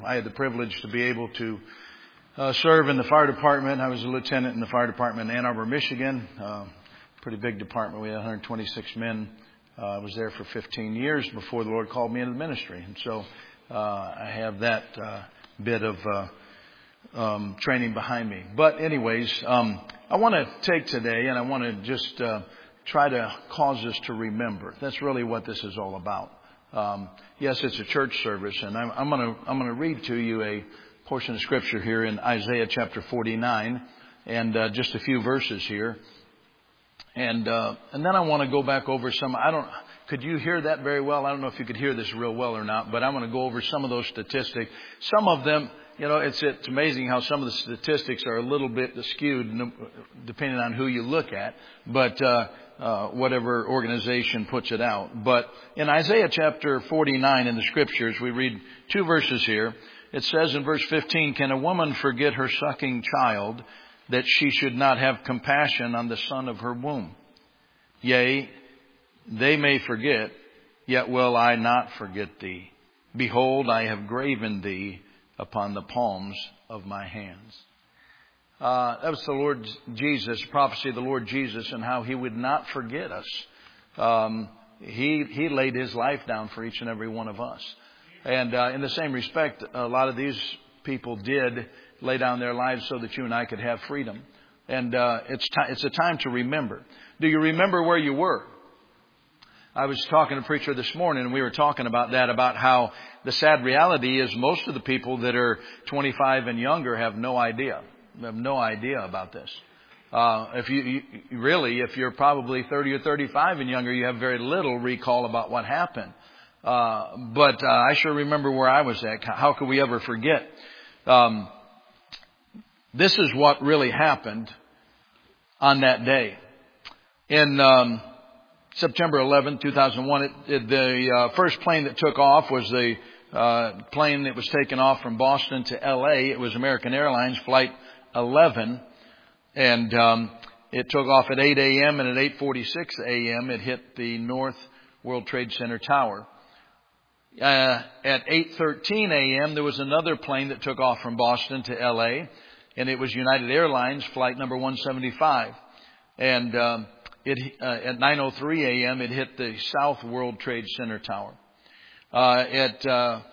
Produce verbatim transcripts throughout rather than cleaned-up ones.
I had the privilege to be able to uh, serve in the fire department. I was a lieutenant in the fire department in Ann Arbor, Michigan. Uh, pretty big department. We had one hundred twenty-six men. Uh, I was there for fifteen years before the Lord called me into the ministry. And so uh, I have that uh, bit of uh, um, training behind me. But anyways, um, I want to take today and I want to just uh, try to cause us to remember. That's really what this is all about. Um, yes, it's a church service, and I'm, I'm going to I'm going to read to you a portion of scripture here in Isaiah chapter forty-nine, and uh, just a few verses here, and uh, and then I want to go back over some. I don't. Could you hear that very well? I don't know if you could hear this real well or not, but I'm going to go over some of those statistics. Some of them, you know, it's it's amazing how some of the statistics are a little bit skewed depending on who you look at, but. Uh, Uh, whatever organization puts it out. But in Isaiah chapter forty-nine in the scriptures, we read two verses here. It says in verse fifteen, "Can a woman forget her sucking child, that she should not have compassion on the son of her womb? Yea, they may forget, yet will I not forget thee. Behold, I have graven thee upon the palms of my hands." Uh, that was the Lord Jesus, prophecy of the Lord Jesus, and how He would not forget us. Um, he He laid His life down for each and every one of us. And uh, in the same respect, a lot of these people did lay down their lives so that you and I could have freedom. And uh, it's ti- it's a time to remember. Do you remember where you were? I was talking to a preacher this morning, and we were talking about that, about how the sad reality is most of the people that are twenty-five and younger have no idea. have no idea about this. Uh, if you, you really, if you're probably thirty or thirty-five and younger, you have very little recall about what happened. Uh, but uh, I sure remember where I was at. How could we ever forget? Um, this is what really happened on that day. In um, September eleventh, two thousand one, it, it, the uh, first plane that took off was the uh, plane that was taken off from Boston to L A. It was American Airlines Flight eleven, and um, it took off at eight a.m. and at eight forty-six a.m. it hit the North World Trade Center tower. Uh, at eight thirteen a.m. there was another plane that took off from Boston to L A, and it was United Airlines flight number one seventy-five. And um, it uh, at nine oh three a.m. it hit the South World Trade Center tower. Uh, at uh,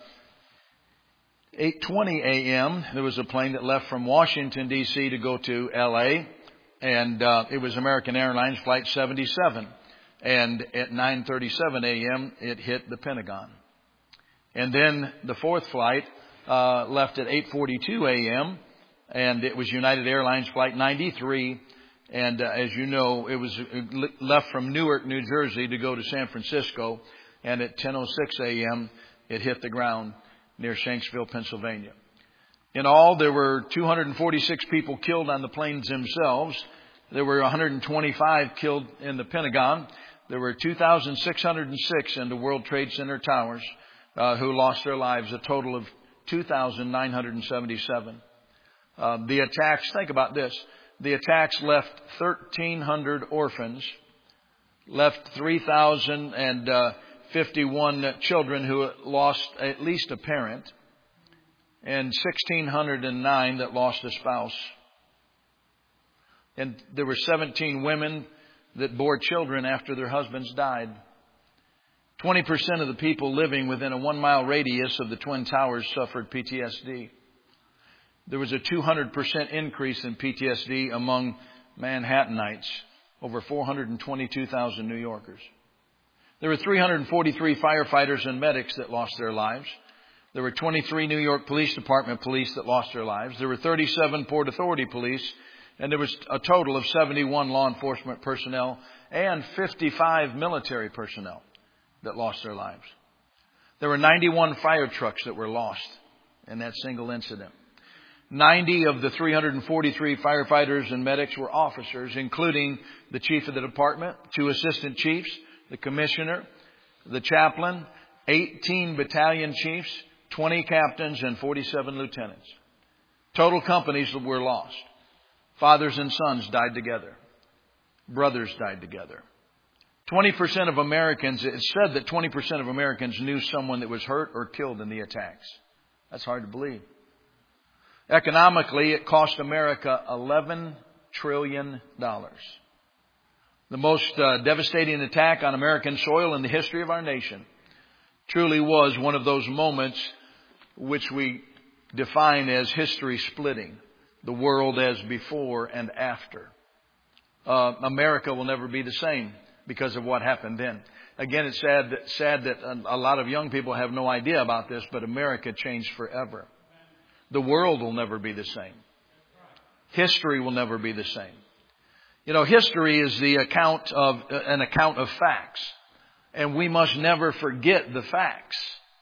eight twenty a.m. there was a plane that left from Washington, D C to go to L A, and uh, it was American Airlines Flight seventy-seven. And at nine thirty-seven a.m. it hit the Pentagon. And then the fourth flight uh, left at eight forty-two a.m. and it was United Airlines Flight ninety-three. And uh, as you know, it was left from Newark, New Jersey to go to San Francisco. And at ten oh six a.m. it hit the ground near Shanksville, Pennsylvania. In all, there were two hundred forty-six people killed on the planes themselves. There were one hundred twenty-five killed in the Pentagon. There were two thousand six hundred six in the World Trade Center towers uh, who lost their lives, a total of two thousand nine hundred seventy-seven. Uh, the attacks, think about this, the attacks left thirteen hundred orphans, left three thousand fifty-one children who lost at least a parent, and one thousand six hundred nine that lost a spouse. And there were seventeen women that bore children after their husbands died. twenty percent of the people living within a one mile radius of the Twin Towers suffered P T S D. There was a two hundred percent increase in P T S D among Manhattanites, over four hundred twenty-two thousand New Yorkers. There were three hundred forty-three firefighters and medics that lost their lives. There were twenty-three New York Police Department police that lost their lives. There were thirty-seven Port Authority police, and there was a total of seventy-one law enforcement personnel and fifty-five military personnel that lost their lives. There were ninety-one fire trucks that were lost in that single incident. ninety of the three hundred forty-three firefighters and medics were officers, including the chief of the department, two assistant chiefs, the commissioner, the chaplain, eighteen battalion chiefs, twenty captains, and forty-seven lieutenants. Total companies that were lost. Fathers and sons died together. Brothers died together. twenty percent of Americans, it's said that twenty percent of Americans knew someone that was hurt or killed in the attacks. That's hard to believe. Economically, it cost America eleven trillion dollars. The most uh, devastating attack on American soil in the history of our nation truly was one of those moments which we define as history splitting. The world as before and after. Uh, America will never be the same because of what happened then. Again, it's sad that, sad that a lot of young people have no idea about this, but America changed forever. The world will never be the same. History will never be the same. You know, history is the account of uh, an account of facts, and we must never forget the facts.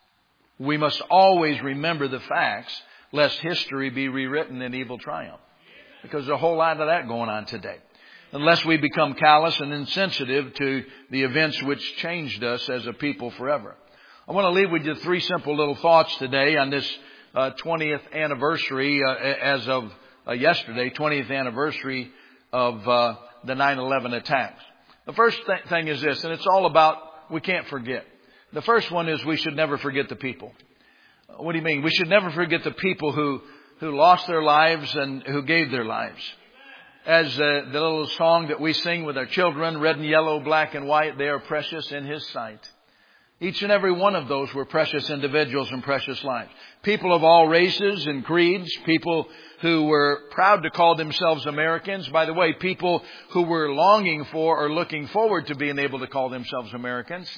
We must always remember the facts, lest history be rewritten in evil triumph. Because there's a whole lot of that going on today. Unless we become callous and insensitive to the events which changed us as a people forever. I want to leave with you three simple little thoughts today on this uh, twentieth anniversary, uh, as of uh, yesterday, twentieth anniversary of uh, the nine eleven attacks. The first th- thing is this, and it's all about, we can't forget. The first one is we should never forget the people. What do you mean? We should never forget the people who, who lost their lives and who gave their lives. As uh, the little song that we sing with our children, red and yellow, black and white, they are precious in His sight. Each and every one of those were precious individuals and precious lives. People of all races and creeds, people who were proud to call themselves Americans. By the way, people who were longing for or looking forward to being able to call themselves Americans.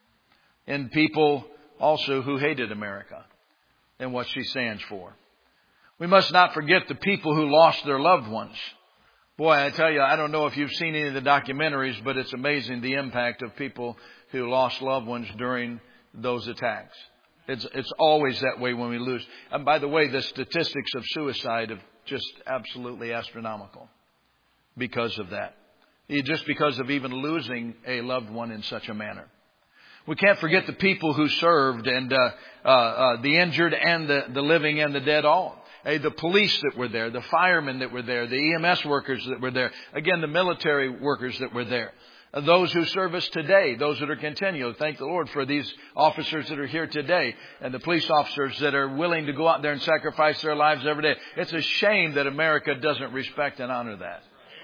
And people also who hated America and what she stands for. We must not forget the people who lost their loved ones. Boy, I tell you, I don't know if you've seen any of the documentaries, but it's amazing the impact of people who lost loved ones during those attacks. It's, it's always that way when we lose. And by the way, the statistics of suicide are just absolutely astronomical because of that. Just because of even losing a loved one in such a manner. We can't forget the people who served and uh, uh, uh, the injured and the, the living and the dead all. Hey, the police that were there, the firemen that were there, the E M S workers that were there, again, the military workers that were there, those who serve us today, those that are continual. Thank the Lord for these officers that are here today and the police officers that are willing to go out there and sacrifice their lives every day. It's a shame that America doesn't respect and honor that.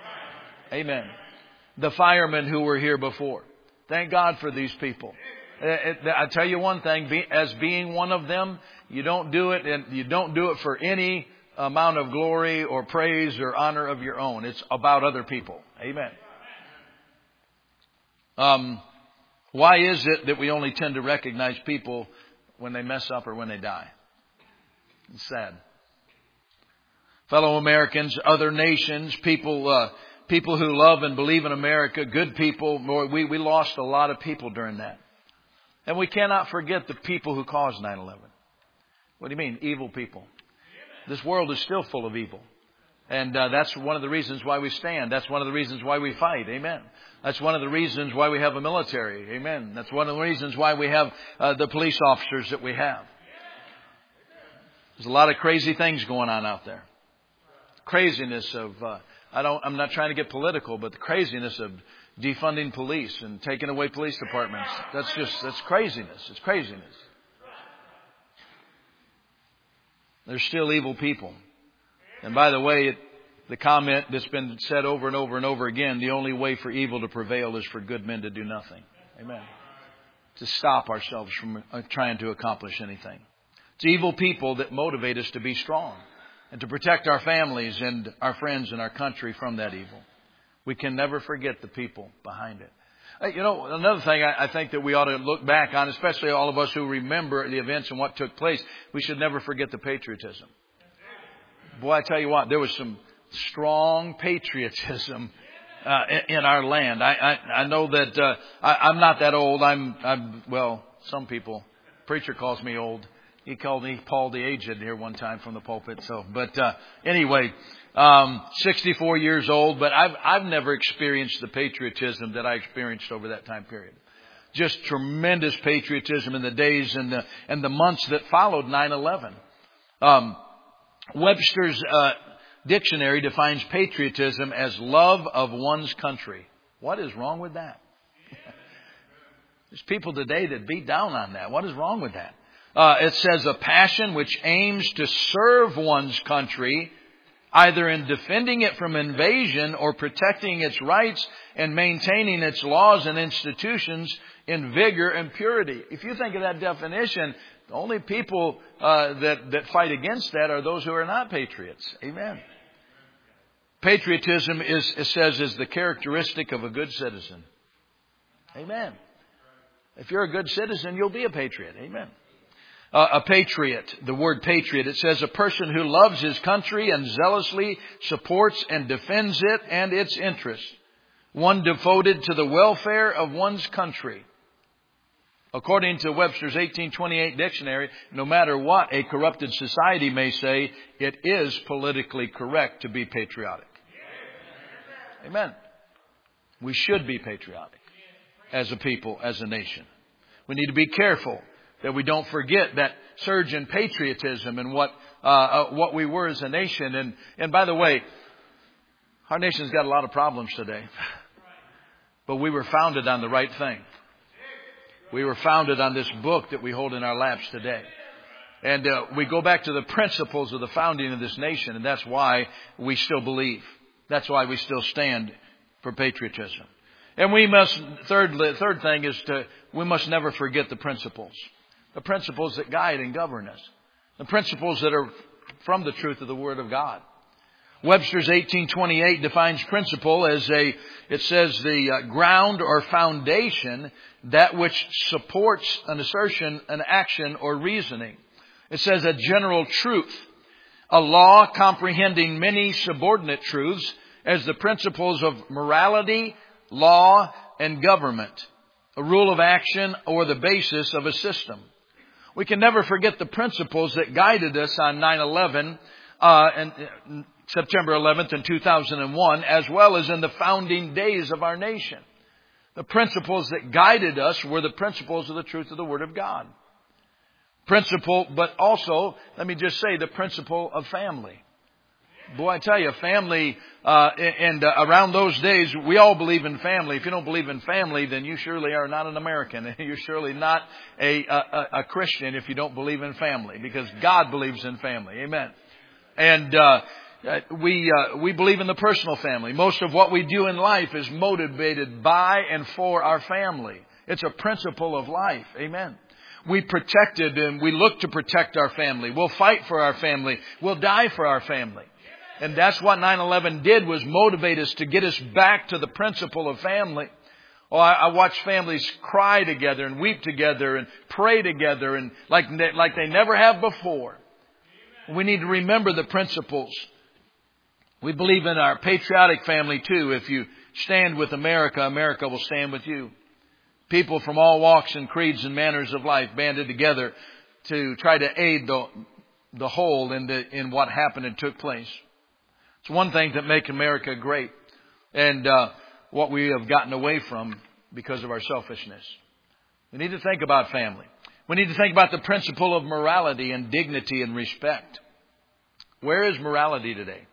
Amen. The firemen who were here before. Thank God for these people. I tell you one thing, as being one of them, you don't do it, and you don't do it for any amount of glory or praise or honor of your own. It's about other people. Amen. Um, why is it that we only tend to recognize people when they mess up or when they die? It's sad. Fellow Americans, other nations, people, uh, people who love and believe in America, good people. We, we lost a lot of people during that. And we cannot forget the people who caused nine eleven. What do you mean? Evil people. This world is still full of evil. And uh, that's one of the reasons why we stand. That's one of the reasons why we fight. Amen. That's one of the reasons why we have a military. Amen. That's one of the reasons why we have uh, the police officers that we have. There's a lot of crazy things going on out there. Craziness of, uh, I don't, I'm not trying to get political, but the craziness of defunding police and taking away police departments. That's just, that's craziness. It's craziness. There's still evil people. And by the way, it, the comment that's been said over and over and over again, the only way for evil to prevail is for good men to do nothing. Amen. To stop ourselves from trying to accomplish anything. It's evil people that motivate us to be strong and to protect our families and our friends and our country from that evil. We can never forget the people behind it. You know, another thing I think that we ought to look back on, especially all of us who remember the events and what took place, we should never forget the patriotism. Boy, I tell you what, there was some strong patriotism uh, in, in our land. I, I, I know that uh, I, I'm not that old. I'm, I'm, well, some people, preacher calls me old. He called me Paul the Aged here one time from the pulpit. So, but uh, anyway, um, sixty-four years old, but I've I've never experienced the patriotism that I experienced over that time period. Just tremendous patriotism in the days and the and the months that followed nine eleven. Um, Webster's uh, dictionary defines patriotism as love of one's country. What is wrong with that? There's people today that beat down on that. What is wrong with that? Uh, it says a passion which aims to serve one's country, either in defending it from invasion or protecting its rights and maintaining its laws and institutions in vigor and purity. If you think of that definition, the only people uh, that, that fight against that are those who are not patriots. Amen. Patriotism is, it says, is the characteristic of a good citizen. Amen. If you're a good citizen, you'll be a patriot. Amen. Uh, a patriot, the word patriot, it says a person who loves his country and zealously supports and defends it and its interests. One devoted to the welfare of one's country. According to Webster's eighteen twenty-eight dictionary, no matter what a corrupted society may say, it is politically correct to be patriotic. Amen. We should be patriotic as a people, as a nation. We need to be careful that we don't forget that surge in patriotism and what uh, uh, what we were as a nation. And and by the way, our nation's got a lot of problems today, but we were founded on the right thing. We were founded on this book that we hold in our laps today. And uh, we go back to the principles of the founding of this nation, and that's why we still believe. That's why we still stand for patriotism. And we must, third, third thing is to, we must never forget the principles. The principles that guide and govern us. The principles that are from the truth of the Word of God. Webster's eighteen twenty-eight defines principle as a, it says the uh, ground or foundation, that which supports an assertion, an action, or reasoning. It says a general truth, a law comprehending many subordinate truths as the principles of morality, law, and government, a rule of action, or the basis of a system. We can never forget the principles that guided us on nine eleven uh, and uh, September eleventh in two thousand one, as well as in the founding days of our nation. The principles that guided us were the principles of the truth of the Word of God. Principle, but also, let me just say, the principle of family. Boy, I tell you, family, uh, and uh, around those days, we all believe in family. If you don't believe in family, then you surely are not an American. You're surely not a, a, a Christian if you don't believe in family, because God believes in family. Amen. And, uh, we, uh, we believe in the personal family. Most of what we do in life is motivated by and for our family. It's a principle of life. Amen. We protected and we look to protect our family. We'll fight for our family. We'll die for our family. And that's what nine eleven did, was motivate us to get us back to the principle of family. Oh, I, I watch families cry together and weep together and pray together and like, like they never have before. We need to remember the principles. We believe in our patriotic family too. If you stand with America, America will stand with you. People from all walks and creeds and manners of life banded together to try to aid the, the whole in, the, in what happened and took place. It's one thing that makes America great, and uh, what we have gotten away from because of our selfishness. We need to think about family. We need to think about the principle of morality and dignity and respect. Where is morality today?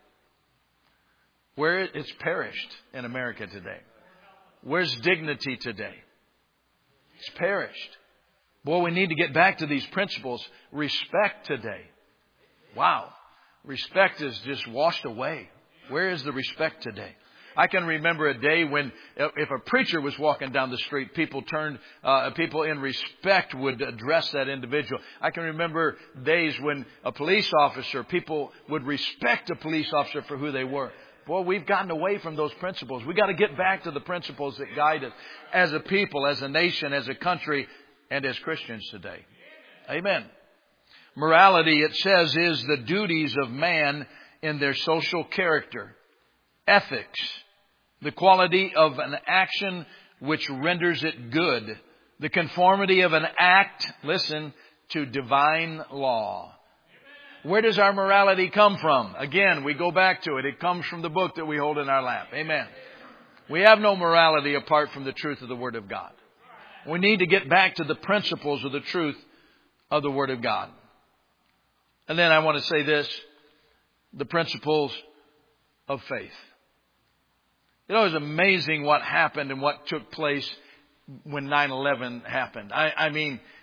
Where it's perished in America today. Where's dignity today? It's perished. Boy, we need to get back to these principles. Respect today. Wow. Respect is just washed away. Where is the respect today? I can remember a day when if a preacher was walking down the street, people turned, uh, people in respect would address that individual. I can remember days when a police officer, people would respect a police officer for who they were. Boy, we've gotten away from those principles. We've got to get back to the principles that guide us as a people, as a nation, as a country, and as Christians today. Amen. Morality, it says, is the duties of man in their social character. Ethics, the quality of an action which renders it good. The conformity of an act, listen, to divine law. Where does our morality come from? Again, we go back to it. It comes from the book that we hold in our lap. Amen. We have no morality apart from the truth of the Word of God. We need to get back to the principles of the truth of the Word of God. And then I want to say this, the principles of faith. You know, it was amazing what happened and what took place when nine eleven happened. I, I mean,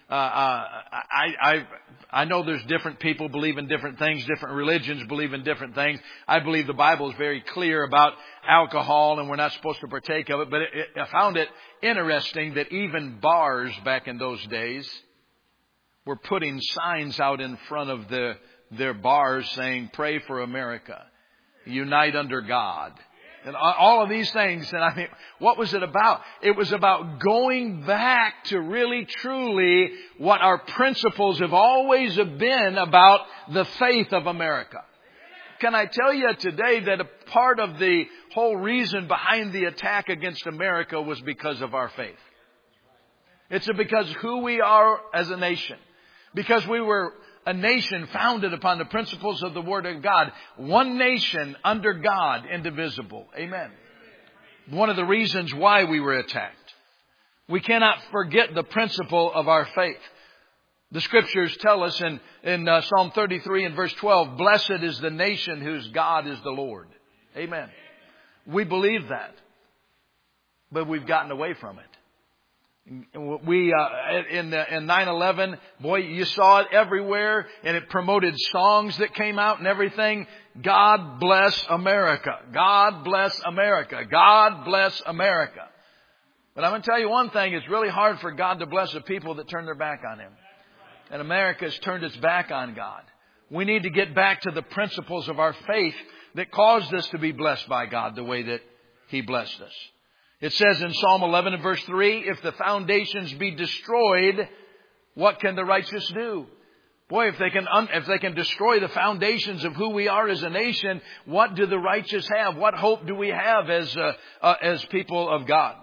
Uh, uh, I, I, I know there's different people believe in different things, different religions believe in different things. I believe the Bible is very clear about alcohol and we're not supposed to partake of it. But it, it, I found it interesting that even bars back in those days were putting signs out in front of the, their bars saying, "Pray for America. Unite under God." And all of these things. And I mean, what was it about? It was about going back to really, truly what our principles have always been about the faith of America. Can I tell you today that a part of the whole reason behind the attack against America was because of our faith. It's because who we are as a nation. Because we were a nation founded upon the principles of the Word of God. One nation under God, indivisible. Amen. One of the reasons why we were attacked. We cannot forget the principle of our faith. The Scriptures tell us in, in uh, Psalm thirty-three and verse twelve, "Blessed is the nation whose God is the Lord." Amen. We believe that. But we've gotten away from it. We, uh, in, in nine eleven, boy, you saw it everywhere, and it promoted songs that came out and everything. God bless America. God bless America. God bless America. But I'm going to tell you one thing. It's really hard for God to bless the people that turn their back on Him. And America has turned its back on God. We need to get back to the principles of our faith that caused us to be blessed by God the way that He blessed us. It says in Psalm eleven and verse three, "If the foundations be destroyed, what can the righteous do?" Boy, if they can, un- if they can destroy the foundations of who we are as a nation, what do the righteous have? What hope do we have as, uh, uh, as people of God?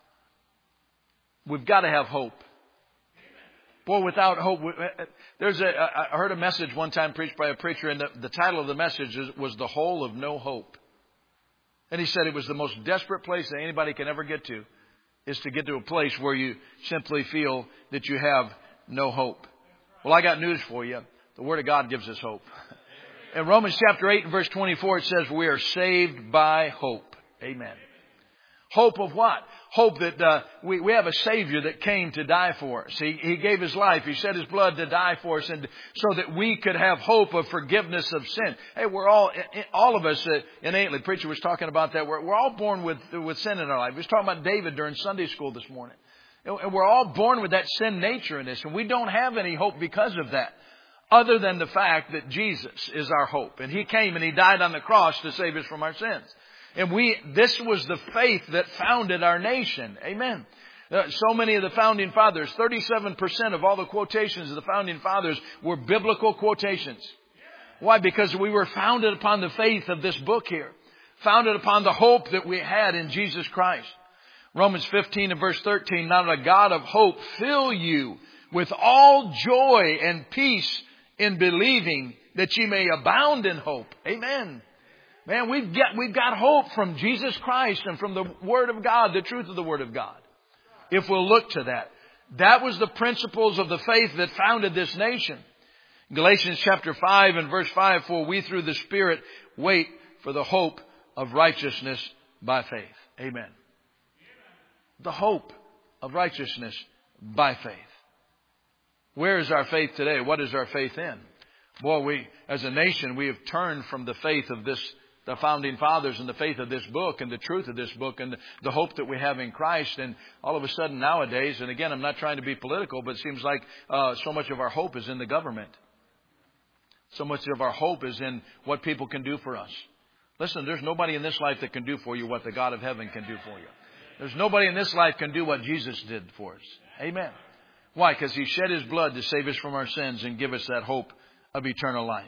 We've got to have hope. Boy, without hope, there's a, I heard a message one time preached by a preacher, and the, the title of the message was "The Hole of No Hope." And he said it was the most desperate place that anybody can ever get to, is to get to a place where you simply feel that you have no hope. Well, I got news for you. The Word of God gives us hope. In Romans chapter eight and verse twenty-four, it says we are saved by hope. Amen. Hope of what? Hope that uh, we, we have a Savior that came to die for us. He, he gave His life. He shed His blood to die for us, and so that we could have hope of forgiveness of sin. Hey, we're all, all of us uh, innately, the preacher was talking about that. We're, we're all born with, with sin in our life. He was talking about David during Sunday school this morning. And we're all born with that sin nature in us, and we don't have any hope because of that, other than the fact that Jesus is our hope. And He came and He died on the cross to save us from our sins. And we, this was the faith that founded our nation. Amen. Uh, so many of the founding fathers, thirty-seven percent of all the quotations of the founding fathers were biblical quotations. Why? Because we were founded upon the faith of this book here. Founded upon the hope that we had in Jesus Christ. Romans fifteen and verse thirteen, "Now the God of hope fill you with all joy and peace in believing, that ye may abound in hope." Amen. Man, we've got, we've got hope from Jesus Christ and from the Word of God, the truth of the Word of God. If we'll look to that. That was the principles of the faith that founded this nation. Galatians chapter five and verse five, "For we through the Spirit wait for the hope of righteousness by faith." Amen. The hope of righteousness by faith. Where is our faith today? What is our faith in? Boy, we, as a nation, we have turned from the faith of this, the founding fathers, and the faith of this book and the truth of this book and the hope that we have in Christ. And all of a sudden nowadays, and again, I'm not trying to be political, but it seems like uh, so much of our hope is in the government. So much of our hope is in what people can do for us. Listen, there's nobody in this life that can do for you what the God of heaven can do for you. There's nobody in this life can do what Jesus did for us. Amen. Why? Because He shed His blood to save us from our sins and give us that hope of eternal life.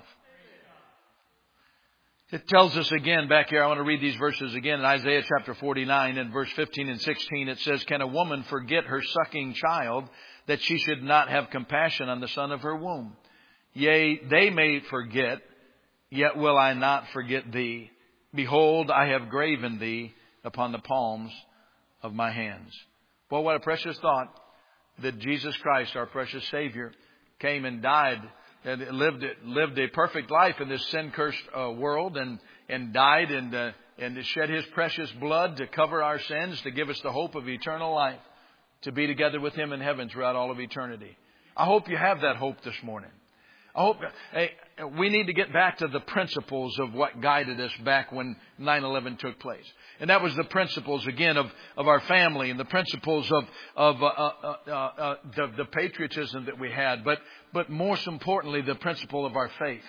It tells us again back here, I want to read these verses again in Isaiah chapter forty-nine and verse fifteen and sixteen. It says, "Can a woman forget her sucking child, that she should not have compassion on the son of her womb? Yea, they may forget, yet will I not forget thee. Behold, I have graven thee upon the palms of my hands." Well, what a precious thought that Jesus Christ, our precious Savior, came and died and lived lived a perfect life in this sin-cursed uh, world, and and died and uh, and shed His precious blood to cover our sins, to give us the hope of eternal life, to be together with Him in heaven throughout all of eternity. I hope you have that hope this morning. I hope hey, we need to get back to the principles of what guided us back when nine eleven took place. And that was the principles, again, of, of our family and the principles of, of uh, uh, uh, uh, the, the patriotism that we had. But, but most importantly, the principle of our faith.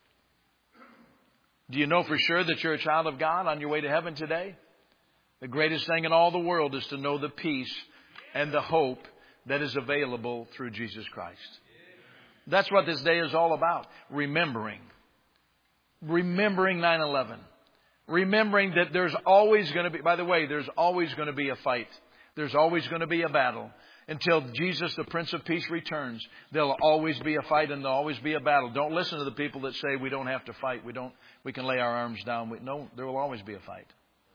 Do you know for sure that you're a child of God on your way to heaven today? The greatest thing in all the world is to know the peace and the hope that is available through Jesus Christ. That's what this day is all about. Remembering. Remembering nine eleven. Remembering that there's always going to be, by the way, there's always going to be a fight. There's always going to be a battle. Until Jesus, the Prince of Peace, returns, there'll always be a fight and there'll always be a battle. Don't listen to the people that say we don't have to fight. We don't, we can lay our arms down. We, no, there will always be a fight.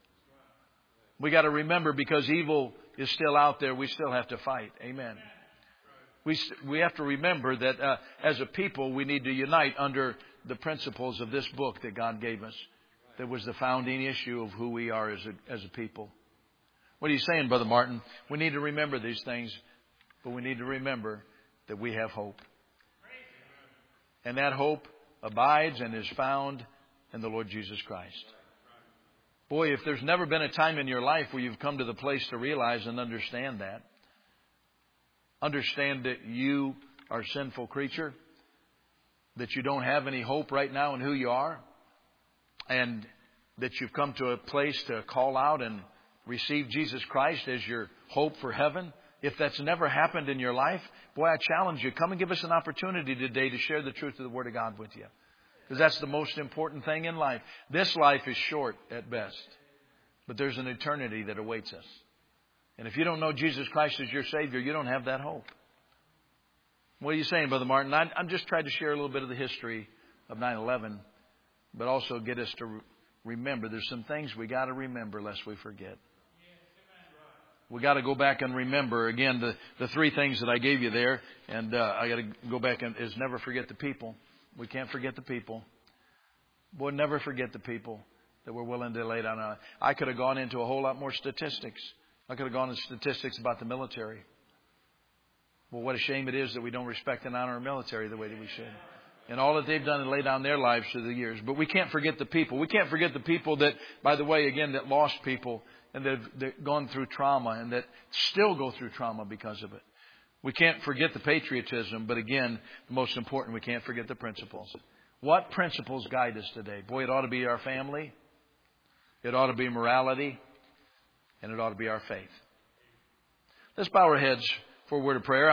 We got to remember, because evil is still out there, we still have to fight. Amen. We we have to remember that uh, as a people, we need to unite under the principles of this book that God gave us. That was the founding issue of who we are as a, as a people. What are you saying, Brother Martin? We need to remember these things, but we need to remember that we have hope. And that hope abides and is found in the Lord Jesus Christ. Boy, if there's never been a time in your life where you've come to the place to realize and understand that, understand that you are a sinful creature, that you don't have any hope right now in who you are, and that you've come to a place to call out and receive Jesus Christ as your hope for heaven. If that's never happened in your life, boy, I challenge you, come and give us an opportunity today to share the truth of the Word of God with you. Because that's the most important thing in life. This life is short at best, but there's an eternity that awaits us. And if you don't know Jesus Christ as your Savior, you don't have that hope. What are you saying, Brother Martin? I'm just trying to share a little bit of the history of nine eleven, but also get us to remember. There's some things we got to remember lest we forget. We got to go back and remember, again, the, the three things that I gave you there. And uh, I got to go back and is never forget the people. We can't forget the people. Boy, never forget the people that we're willing to lay down. On. I could have gone into a whole lot more statistics. I could have gone into statistics about the military. Well, what a shame it is that we don't respect and honor our military the way that we should. And all that they've done is lay down their lives through the years. But we can't forget the people. We can't forget the people that, by the way, again, that lost people and that have gone through trauma and that still go through trauma because of it. We can't forget the patriotism, but again, the most important, we can't forget the principles. What principles guide us today? Boy, it ought to be our family. It ought to be morality. And it ought to be our faith. Let's bow our heads for a word of prayer.